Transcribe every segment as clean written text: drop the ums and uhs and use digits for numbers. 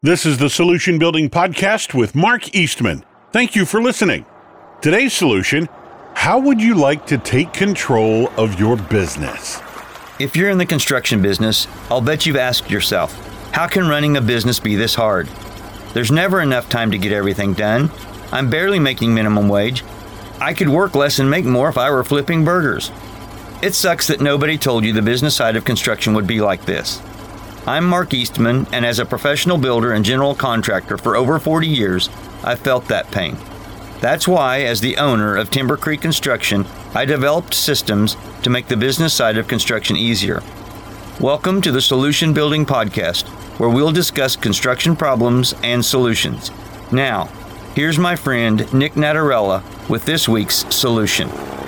This is the Solution Building Podcast with Mark Eastman. Thank you for listening. Today's solution: how would you like to take control of your business? If you're in the construction business, I'll bet you've asked yourself, how can running a business be this hard? There's never enough time to get everything done. I'm barely making minimum wage. I could work less and make more if I were flipping burgers. It sucks that nobody told you the business side of construction would be like this. I'm Mark Eastman, and as a professional builder and general contractor for over 40 years, I've felt that pain. That's why, as the owner of Timber Creek Construction, I developed systems to make the business side of construction easier. Welcome to the Solution Building Podcast, where we'll discuss construction problems and solutions. Now, here's my friend Nick Natarella with this week's solution.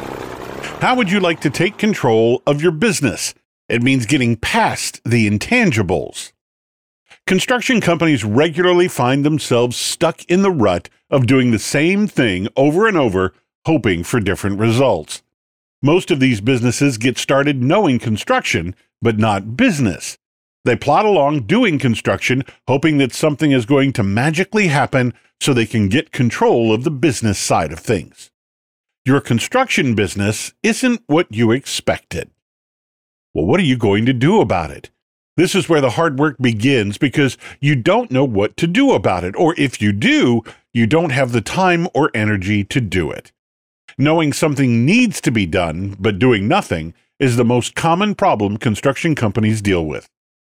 How would you like to take control of your business? It means getting past the intangibles. Construction companies regularly find themselves stuck in the rut of doing the same thing over and over, hoping for different results. Most of these businesses get started knowing construction, but not business. They plod along doing construction, hoping that something is going to magically happen so they can get control of the business side of things. Your construction business isn't what you expected. Well, what are you going to do about it? This is where the hard work begins, because you don't know what to do about it, or if you do, you don't have the time or energy to do it. Knowing something needs to be done, but doing nothing, is the most common problem construction companies deal with.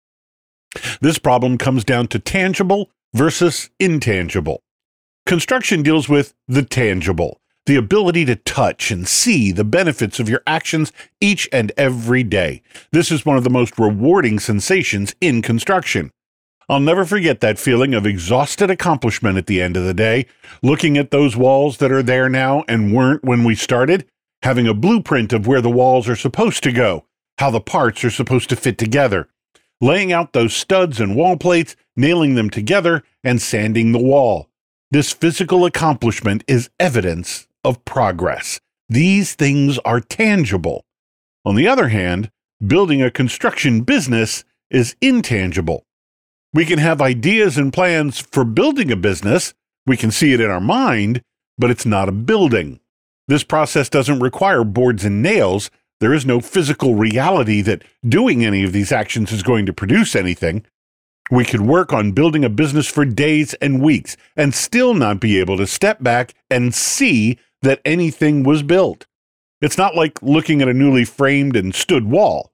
This problem comes down to tangible versus intangible. Construction deals with the tangible, the ability to touch and see the benefits of your actions each and every day. This is one of the most rewarding sensations in construction. I'll never forget that feeling of exhausted accomplishment at the end of the day, looking at those walls that are there now and weren't when we started, having a blueprint of where the walls are supposed to go, how the parts are supposed to fit together, laying out those studs and wall plates, nailing them together, and sanding the wall. This physical accomplishment is evidence of progress. These things are tangible. On the other hand, building a construction business is intangible. We can have ideas and plans for building a business. We can see it in our mind, but it's not a building. This process doesn't require boards and nails. There is no physical reality that doing any of these actions is going to produce anything. We could work on building a business for days and weeks and still not be able to step back and see that anything was built. It's not like looking at a newly framed and stood wall.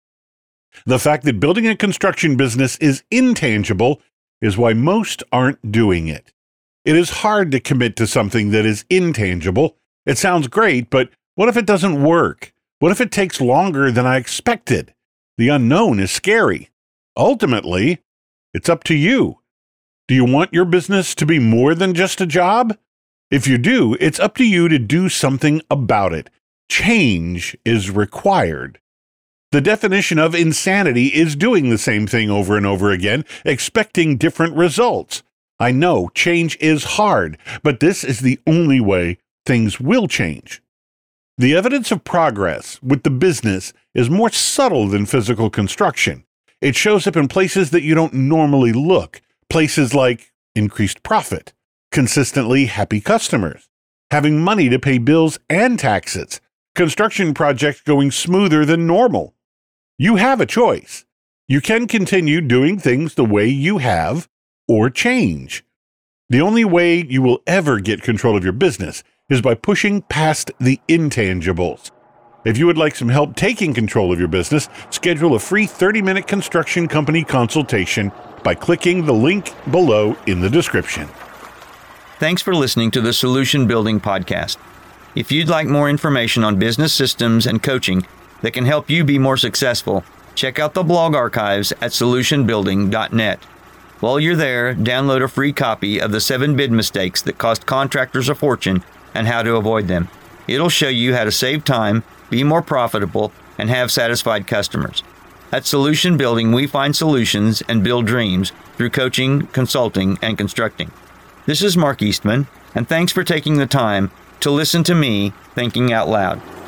The fact that building a construction business is intangible is why most aren't doing it. It is hard to commit to something that is intangible. It sounds great, but what if it doesn't work? What if it takes longer than I expected? The unknown is scary. Ultimately, it's up to you. Do you want your business to be more than just a job? If you do, it's up to you to do something about it. Change is required. The definition of insanity is doing the same thing over and over again, expecting different results. I know change is hard, but this is the only way things will change. The evidence of progress with the business is more subtle than physical construction. It shows up in places that you don't normally look, places like increased profit, consistently happy customers, having money to pay bills and taxes, construction projects going smoother than normal. You have a choice. You can continue doing things the way you have, or change. The only way you will ever get control of your business is by pushing past the intangibles. If you would like some help taking control of your business, schedule a free 30-minute construction company consultation by clicking the link below in the description. Thanks for listening to the Solution Building Podcast. If you'd like more information on business systems and coaching that can help you be more successful, check out the blog archives at solutionbuilding.net. While you're there, download a free copy of the 7 bid mistakes that cost contractors a fortune and how to avoid them. It'll show you how to save time, be more profitable, and have satisfied customers. At Solution Building, we find solutions and build dreams through coaching, consulting, and constructing. This is Mark Eastman, and thanks for taking the time to listen to me thinking out loud.